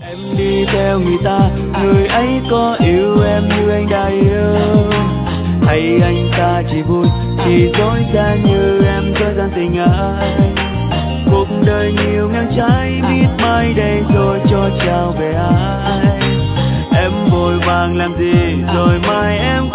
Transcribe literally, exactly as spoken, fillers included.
Em đi theo người ta, người ấy có yêu em như anh đã yêu, hay anh ta chỉ vui, chỉ dối gian như em dối gian tình ai. Cuộc đời nhiều ngang trái, biết mai đây rồi cho trao về ai. Em vội vàng làm gì rồi mai em